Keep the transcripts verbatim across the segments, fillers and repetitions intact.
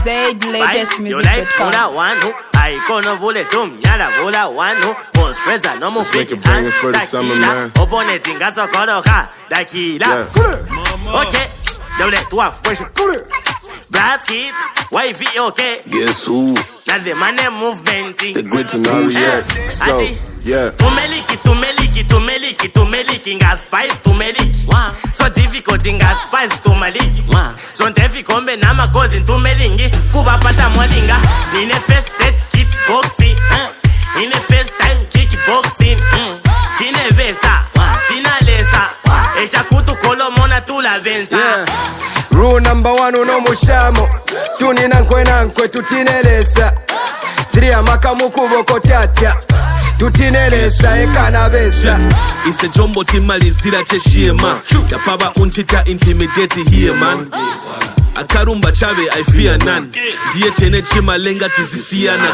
Zaid latest music. Your life mula wanu. I kono bule tum nyala bula wanu. Boss Freza no more big hand. For the summer, man. Opponent ingaso koroka. Dakila. Okay. Double twelve. Brad Kid. Wifey okay. Guess who? Now the money movement. The grits and all react. So, yeah. Tumeliki, tumeliki, tumeliki, tumeliki, nga spice, tumeliki. So difficult, nga spice, tumeliki. So difficult, me nama kozi, tumelingi. Kuba pata mwalinga. Nine first state kickboxing. Nine first time kickboxing. Tine besa, tina lesa. Esha kutu kolo mona tula venza. Rule number one, uno mushamo. Tuni nankwe nankwe, tutinelesa. Three amakamu kuboko tata. Tutinelesa ekana besa. Ise jombo timali zira cheshima. Tapaba unchita intimidate here man. Akarumba chave I fear none. Diye chene chima lenga tizisiana.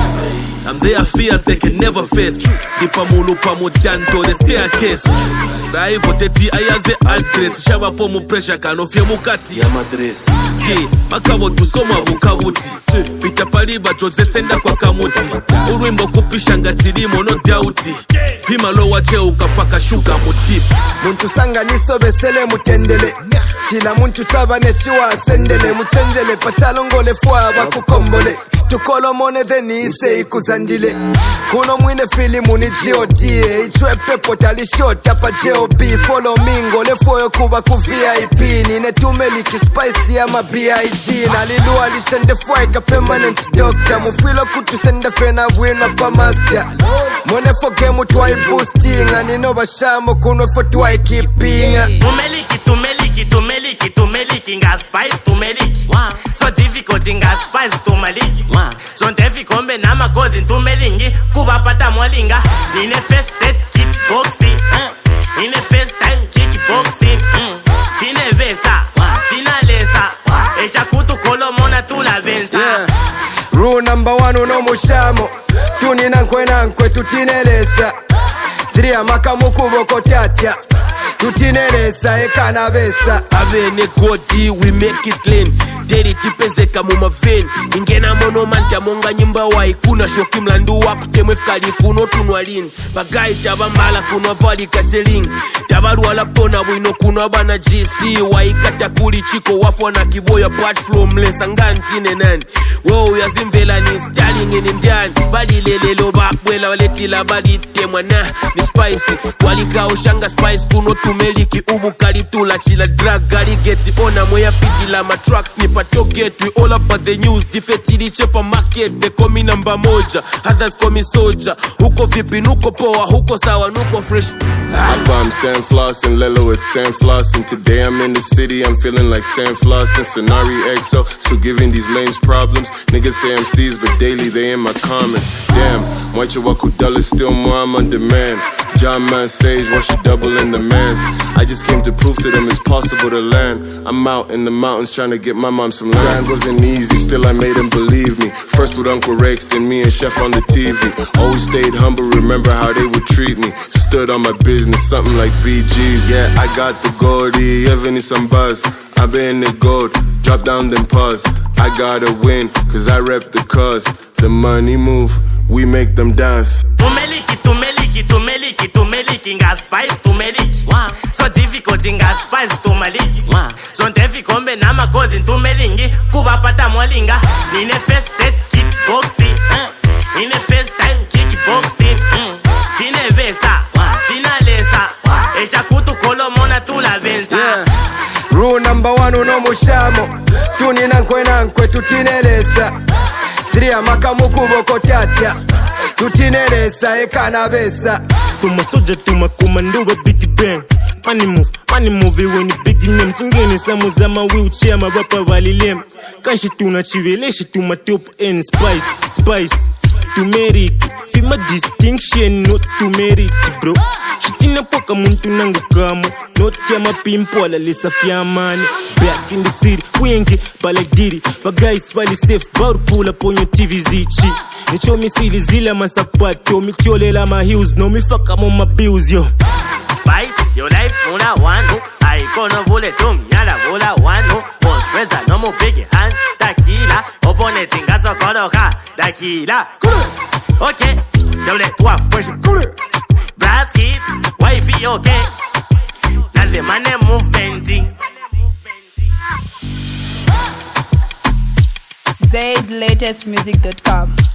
And they are fears they can never face. Dipa mulu pamu danto the staircase. Raivo teti ayaze address. Shaba pomu pressure kanofye mukati ya madress. Ki, makabo tusoma bukabuti. Pita paliba jose senda kwa kamuti. Uruimbo kupisha ngatirimo no doubti. Pima lowa che ukafaka shuka muti. Muntu sanga niso besele mutendele. Chila muntu chaba nechiwa sendele. Muchendele patalongole fwa bakukombole. Tukolo mone theni ise ikuzandile. Kuno mwine filimu ni G O D. Ichwe pepo tali short apa J O B. Follow mingo lefoyo kuba ku V I P. Nine tumeliki spicy ama B I G. Nalilu alishende fwaika permanent doctor. Mufilo kutu sende fena wina pa master. Mwone foke mutuwai boosting. Anino bashamo kuno fotuwai keeping. Tumeliki, tumeliki, tumeliki, tumeliki. Nga spice, tumeliki. So difficult, nga spice, tumeliki. So difficult, me nama kozi, tumelingi. Kuba pata mwalinga. Nine first state kickboxing. Nine first time kickboxing. Tine besa, tina lesa. Esha kutu kolo mona tula venza. Rule number one, uno mushamo. Tuni nankwe nankwe, tutinelesa. Three amakamu kuboko tata. Tutinelesa ekana besa. Ave ne godi we make it clean. Deri tipezeka muma vein. Ingena mono manta monga nyumba wa ikuna. Shoki mlandu wa kutemwe fkali kuno tunwalin. Bagai taba mbala kuno vali kasheling. Tabaru wala pona wino kuno bana G C. Wa ikata kuli chiko wafo na kiboya bad flow mlesa ngantine nani. Wow ya zimvela ni styling ni mjani. Badi lele lo bakwela waleti la badi temwa na ni spicy. Walika ushanga spice kuno tumeliki ubu kalitula chila drag gali geti ona moya fiti la matracks ni patoget. We all about the news difetiri chepa market. They call me number moja, others call me soldier. Huko vipi nuko poa, huko sawa nuko fresh. I buy Sam Floss and Lelo at Sam Floss. And today I'm in the city, I'm feeling like Sam Floss and Sonari X O. Still giving these lames problems. Niggas say M Cs, but daily they in my comments. Damn, Mwacha Wakudala still more, I'm on demand. John Man Sage, watch you double in the mans. I just came to prove to them it's possible to land. I'm out in the mountains trying to get my mom some land. Wasn't easy, still I made them believe me. First with Uncle Rex, then me and Chef on the T V. Always stayed humble, remember how they would treat me. Stood on my business, something like B Gs. Yeah, I got the goldie, even need some buzz. I been in the gold, drop down then pause. I gotta win, cause I rep the cause. The money move, we make them dance. Tumeliki, tumeliki, tumeliki, tumeliki. Nga spice, tumeliki. So difficult, nga spice, tumeliki. So difficult, me nama kozi, tumelingi. Kuba pata mwalinga. Nine first state kickboxing. Nine first time kickboxing. Tine besa, tina lesa. Esha kutu kolo mona tula venza. Rule number one, uno mushamo. Tuni nankwe nankwe, tutinelesa. Three amakamu kuboko tata. Tutinelesa ekana besa. From a soldier to my commando a big bang. Money move, money move when you big name. Tingeni samuza ma wheelchair ma rapper valilem. Kanshi tuna chivele shi to my top end spice, spice. Turmeric, fima distinction not turmeric bro. Shitina poka muntu nangu kamo. Not yama pimpo ala lisa fiamani. Back in the city, we ain't get like Diddy. But guys, bali safe, bout pull up on your T V Z chi. Nicho mi sili zila masapato. Mi chole la ma heels, no mi fuck I'm on my bills yo. Spice, your life muna wanu. I kono bule tum, nyala bula wanu. Boss Freza no mo big hand, tequila. bonnet ngasokoloka dakila okay double toi fresh Brad Kid wifey okay now the money movement zaid latest music dot com